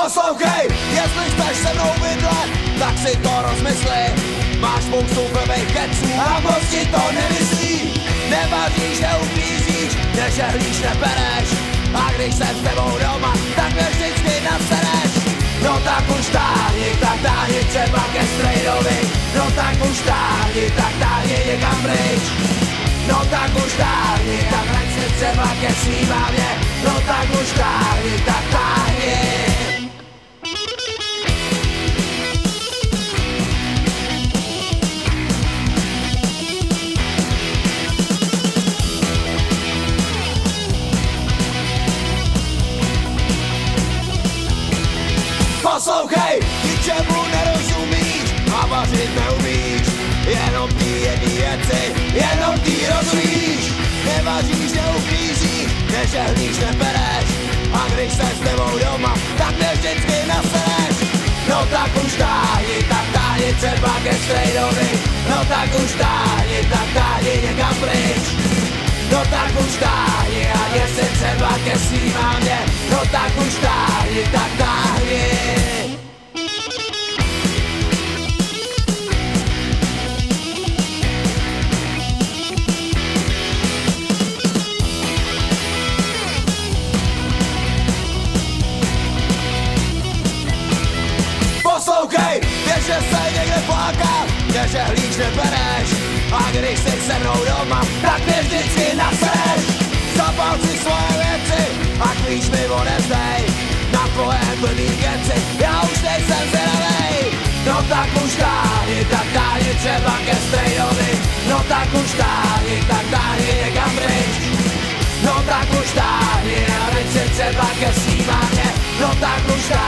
Poslouchej, jestli chceš se mnou bydlet, tak si to rozmysli. Máš spoustu blbých keců a moc ti to nemyslí. Nevaříš, neuklízíš, nežehlíš, nepereš. A když jsem s tebou doma, tak mě vždycky nasereš. No tak už táhni třeba ke strejdovi. No tak už táhni někam pryč. No tak už táhni, tak hrať si třeba ke svý mámě. No tak už táhni, tak táhni. Poslouchej, ničemu nerozumíš a vařit neumíš. Jenom ty jedný věci, jenom ty rozumíš. Nevaříš, neuklízíš, nežehlíš, nepereš. A když jsem s tebou doma, tak mě vždycky nasereš. No tak už táhni třeba ke strejdovi. No tak už táhni někam pryč. No tak už táhni a jestli třeba ke svý mámě. No tak už táhni, tak táhni. Poslouchej, víš, že se někde fláká, nežehlíš, nebereš. A když jsi se mnou doma, tak mě vždycky nasereš. Zapal si svoje věci a klíč mi odevzdej. Na tvoje blbý keci, já už nejsem zvědavej. No tak už táhni třeba ke strejdovi. No tak už táhni někam pryč. No tak už táhni a hrať si třeba ke svý mámě. No tak už táhni.